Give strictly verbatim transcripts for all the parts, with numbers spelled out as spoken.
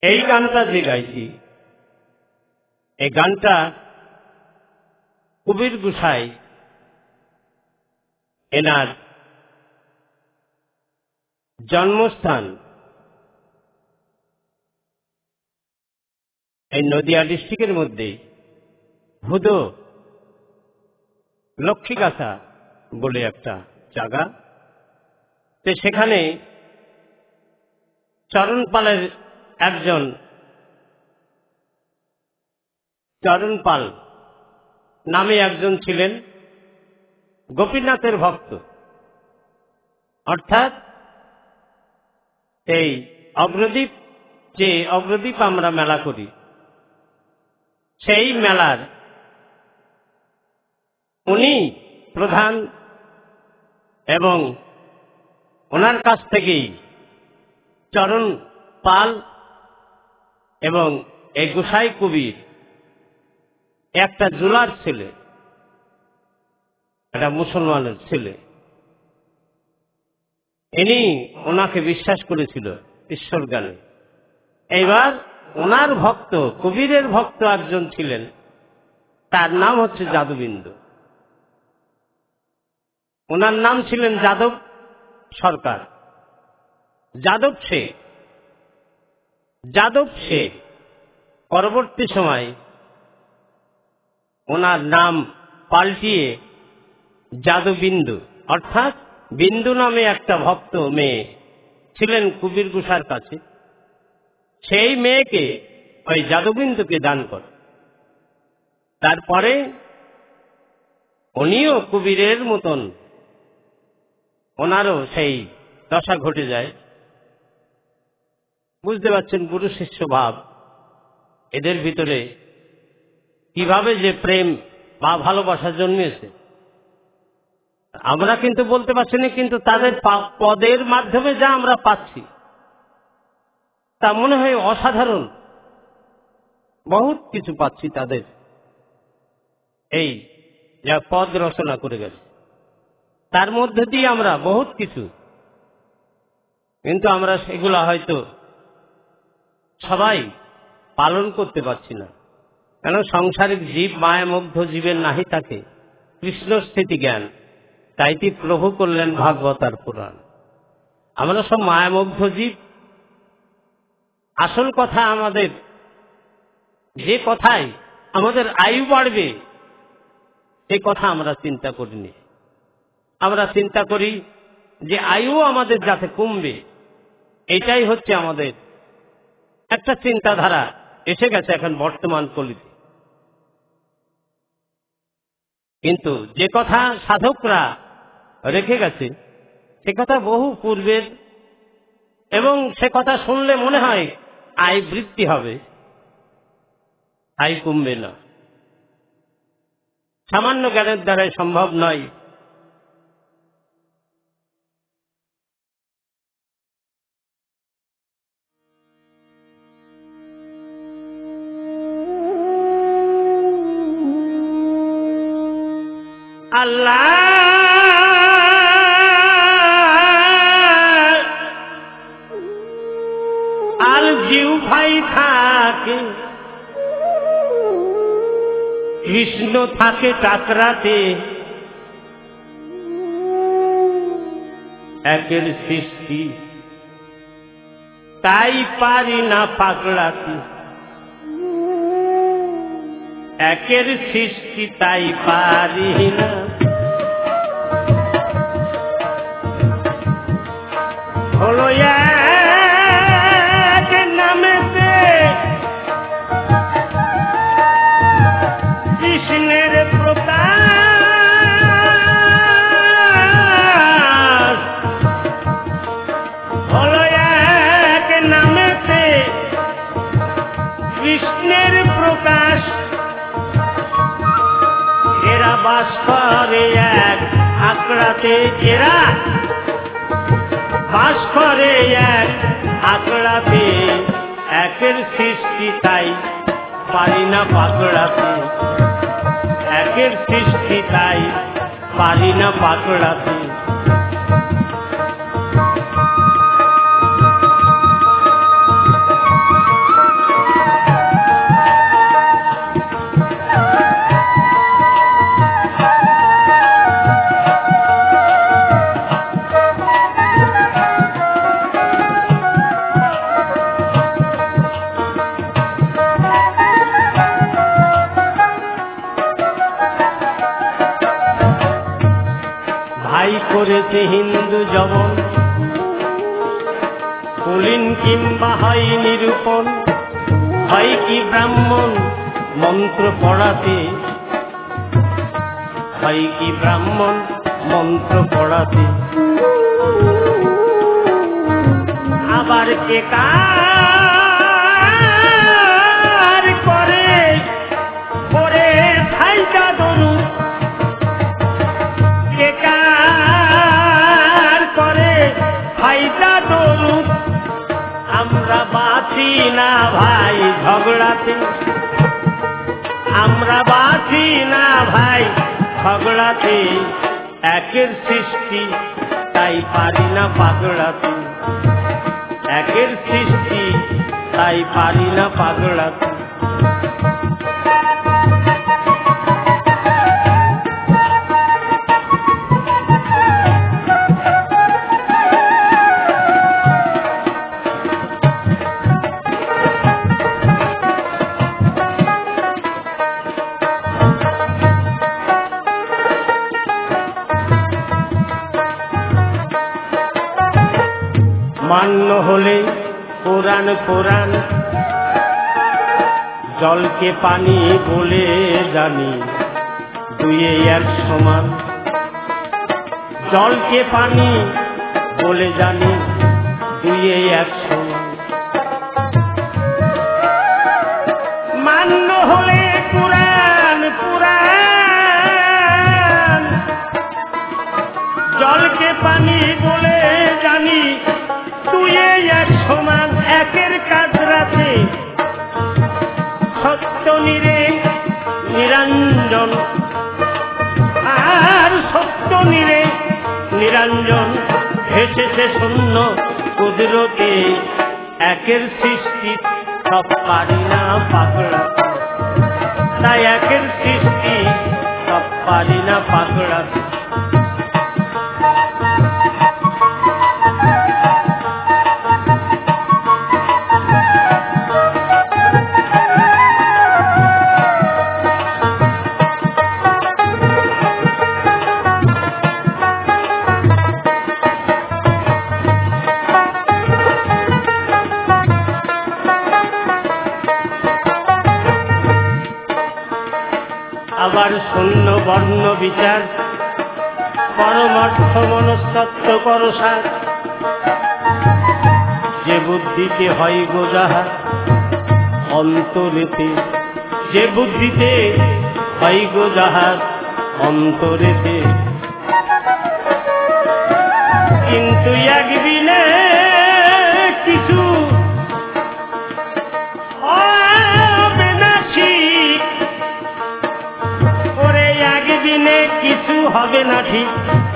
এই গানটা যে গাইছি, এই গানটা কবির গোসাই এনার জন্মস্থান এই নদিয়া ডিস্ট্রিক্টের মধ্যে হুদো লক্ষ্মীগাছা বলে একটা জায়গা। তো সেখানে চরণপালের একজন চরণপাল নামে একজন ছিলেন গোপীনাথের ভক্ত, অর্থাৎ এই অগ্রদ্বীপ যে অগ্রদ্বীপ আমরা মেলা করি, সেই মেলার উনি প্রধান এবং ওনার কাছ থেকেই চরণ পাল এবং এই গোসাই কবির একটা জুলার ছেলে, একটা মুসলমানের ছেলে, ইনি ওনাকে বিশ্বাস করেছিল ঈশ্বর জ্ঞানে। এইবার ওনার ভক্ত, কবিরের ভক্ত একজন ছিলেন, তার নাম হচ্ছে যাদবিন্দু। ওনার নাম ছিলেন যাদব সরকার, যাদব শেখ। যাদব শেখ পরবর্তী সময় ওনার নাম পাল্টিয়ে যাদবিন্দু, অর্থাৎ বিন্দু নামে একটা ভক্ত মেয়ে ছিলেন কবির গোসার কাছে, সেই মেয়েকে ওই যাদবিন্দুকে দান করে। তারপরে উনিও কবিরের মতন ওনারও সেই দশা ঘটে যায়। বুঝতে পারছেন গুরু শিষ্য ভাব এদের ভিতরে কিভাবে যে প্রেম বা ভালোবাসা জন্মেছে আমরা কিন্তু বলতে পারছি না, কিন্তু তাদের পদের মাধ্যমে যা আমরা পাচ্ছি তা মনে হয় অসাধারণ। বহুত কিছু পাচ্ছি তাদের এই যা পদ রচনা করে গেছে, তার মধ্যে দিয়ে আমরা বহুত কিছু, কিন্তু আমরা সেগুলা হয়তো সবাই পালন করতে পারছি না। কেন? সংসারিক জীব মায়ামুগ্ধ জীবের নাহি থাকে কৃষ্ণ স্থিতি জ্ঞান, তাইতি প্রভু করলেন ভাগবতার পুরাণ। আমরা সব মায়ামুগ্ধ জীব। আসল কথা আমাদের, যে কথায় আমাদের আয়ু বাড়বে সে কথা আমরা চিন্তা করিনি। আমরা চিন্তা করি যে আয়ু আমাদের যাতে কমবে, এটাই হচ্ছে আমাদের একটা চিন্তাধারা এসে গেছে এখন বর্তমান কলিতে। কিন্তু যে কথা সাধকরা রেখে গেছে সে কথা বহু পূর্বের, এবং সে কথা শুনলে মনে হয় আয় বৃদ্ধি হবে, আয় কমবে না। সামান্য জ্ঞানের দ্বারাই সম্ভব নয়। আল্লাহ আর জিউ ভাই থাকে, কৃষ্ণ থাকে টাকরাতে, একের সৃষ্টি তাই পারি না পাকড়াতে, একের সৃষ্টি তাই পারি না। হলো এক নামেতে কৃষ্ণের প্রকাশ, হলো এক নামেতে কৃষ্ণের প্রকাশ। এরা বাস করে এক আকড়াতে, এরা বাস করে এক আকড়াতে, একের সৃষ্টি তাই পারি না পাকড়াতে, একের সৃষ্টি তাই পারি না পাকড়াতে। করেছে হিন্দু জবন, কুলীন কিংবা হয় নিরূপণ, হয় কি ব্রাহ্মণ মন্ত্র পড়াতে, হয় কি ব্রাহ্মণ মন্ত্র পড়াতে। আবার কে কার করে করে ফাইদা দরু, কে কার করে ফাইদা দরু। আমরা বাঁচি না ভাই ঝগড়াতে, আমরা বাঁচি না ভাই ঝগড়াতে। একের সৃষ্টি তাই পারি না পাগড়াতে, একের সৃষ্টি তাই পারি না পাগড়াতে। মান্য হলে কোরআন কোরআন, জলকে পানি বলে জানি দুয়ে এক সমান। জলকে পানি বলে জানি দুয়ে এক সমান। মান্য হলে কোরআন কোরআন, জলকে পানি বলে জানি দুয়ে এক সমান। একের কাজ রাখে সত্য নিরে নিরঞ্জন, আর সত্য নিরে নিরঞ্জন ভেসেছে শূন্য কুদরতে। একের সৃষ্টি সব পারি না পাগড়াতে, তাই একের সৃষ্টি সব পারি না পাগড়াতে। আবার শূন্য বর্ণ বিচার, পরমার্থ মনস্তত্ত্ব করসার। যে বুদ্ধিতে হয় গো যাহা অন্তরেতে, যে বুদ্ধিতে হয় গো যাহা অন্তরেতে। কিন্তু একদিনে কিছু হবে না ঠিক, ওরে একদিনে কিছু হবে না ঠিক।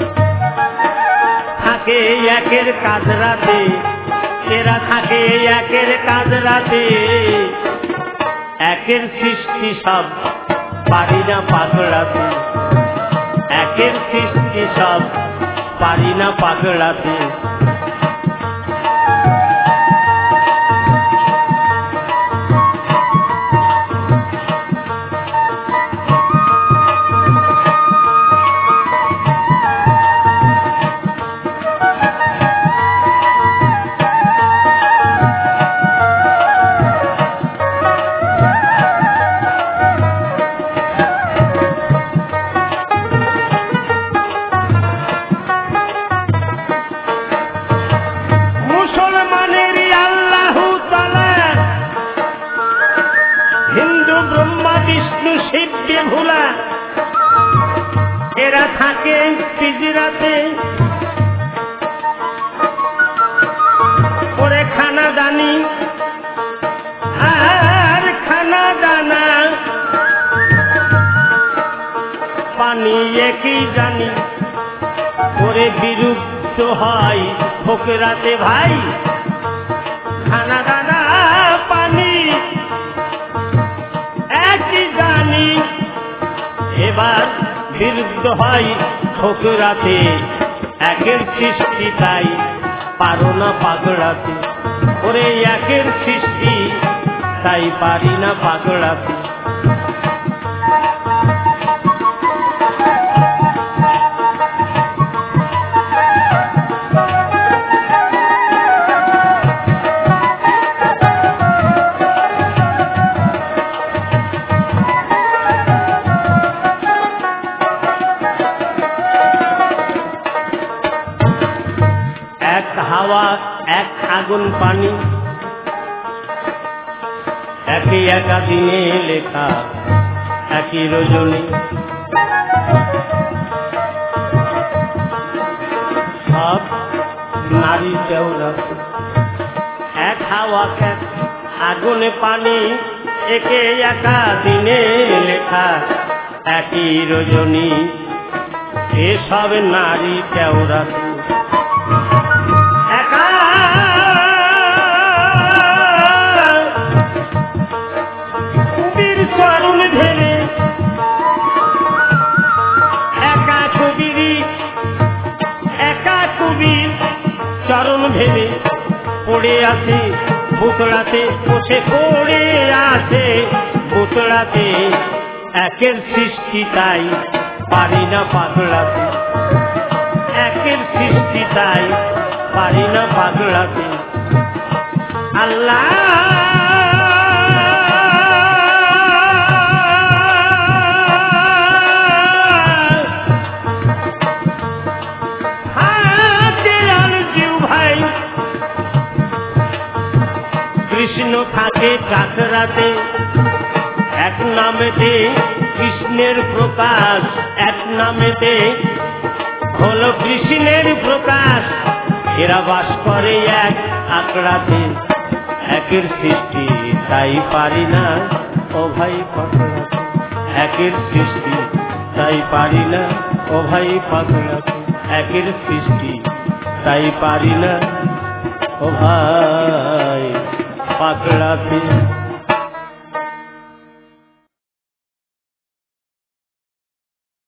থাকে একের কাজ রাতে, এরা থাকে একের কাজ রাতে। একের সৃষ্টি সব পারি না পাগড়াতে, একের সৃষ্টি সব পারি না পাগড়াতে। এরা থাকে পিজরাতে, ওরে খানা দানি আর খানা দানা। পানি একই জানি, ওরে বিরুদ্ধ হয় ফোকরাতে ভাই। খানা দানা পানি একই জানি, এবার বিরুদ্ধ হয় ঠোকরাতে। একের সৃষ্টি তাই পারো না পাগড়াতে, ওরে একের সৃষ্টি তাই পারি না পাগড়াতে। একই একা দিনে লেখা একই রজনী। সব নারী কেওড়া এক হাওয়া এক আগুনে পানি, একে একা দিনে লেখা একই রজনী। এসব নারী কেওড়া একা কবির চরণ ধরে, একা কবির একা কবির চরণ ভেবে পড়ে আছে পুতলাতে, বসে পড়ে আছে পুতলাতে। একের সৃষ্টি তাই পারি না পাগলাতে, একের সৃষ্টি তাই পারি না পাগলাতে। আল্লাহ কৃষ্ণ থাকে কাতরাতে, এক নামেতে কৃষ্ণের প্রকাশ, এক নামেতে হলো কৃষ্ণের প্রকাশ। এরা বাস করে এক আকড়াতে, একের সৃষ্টি তাই পারি না ও ভাই পাগলাতে। একের সৃষ্টি তাই পারি না ও ভাই পাগলাতে। একের সৃষ্টি তাই পারি না ও ভাই পাগলাতে।